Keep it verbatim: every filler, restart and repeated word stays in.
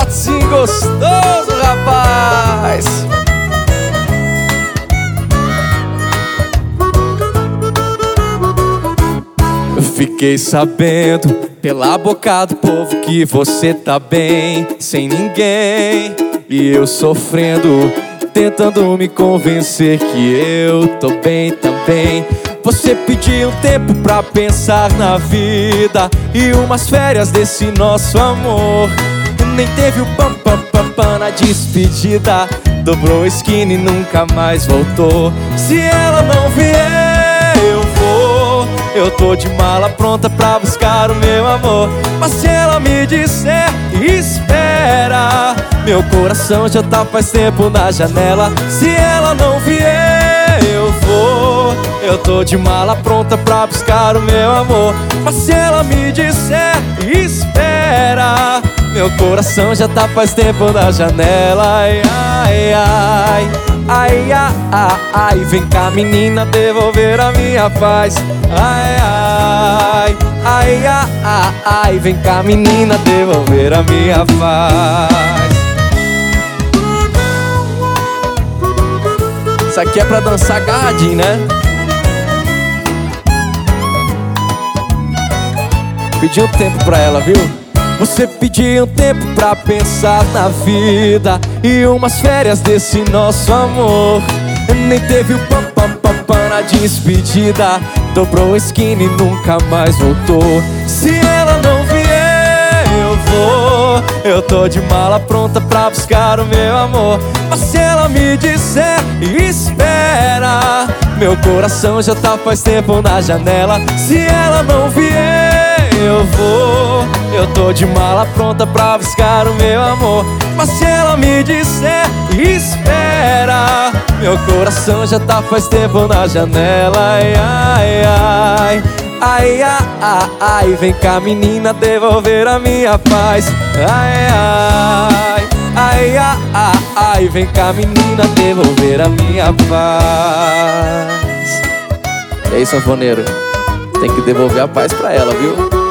pacotezinho gostoso, rapaz. Eu fiquei sabendo pela boca do povo que você tá bem, sem ninguém. E eu sofrendo, tentando me convencer que eu tô bem também. Você pediu um tempo pra pensar na vida e umas férias desse nosso amor. Nem teve o pam pam pam pam na despedida, dobrou a esquina e nunca mais voltou. Se ela não vier, eu vou. Eu tô de mala pronta pra buscar o meu amor. Mas se ela me disser espera, meu coração já tá faz tempo na janela. Se ela não vier, eu vou. Eu tô de mala pronta pra buscar o meu amor. Mas se ela me disser espera, meu coração já tá faz tempo na janela. Ai, ai, ai, ai, ai, ai, ai. Vem cá, menina, devolver a minha paz. Ai, ai, ai, ai, ai, ai. Vem cá, menina, devolver a minha paz. Isso aqui é pra dançar agarradinho, né? Pedi um tempo pra ela, viu? Você pediu um tempo pra pensar na vida e umas férias desse nosso amor. Nem teve o pam pam pam pam na despedida, dobrou a esquina e nunca mais voltou. Se ela não vier, eu vou. Eu tô de mala pronta pra buscar o meu amor. Mas se ela me disser espera, meu coração já tá faz tempo na janela. Se ela não vier, eu vou. Eu tô de mala pronta pra buscar o meu amor. Mas se ela me disser espera, meu coração já tá faz tempo na janela. Ai, ai, ai, ai, ai, ai, ai. Vem cá, menina, devolver a minha paz. Ai, ai, ai, ai, ai, ai. Vem cá, menina, devolver a minha paz. E aí, sanfoneiro, tem que devolver a paz pra ela, viu?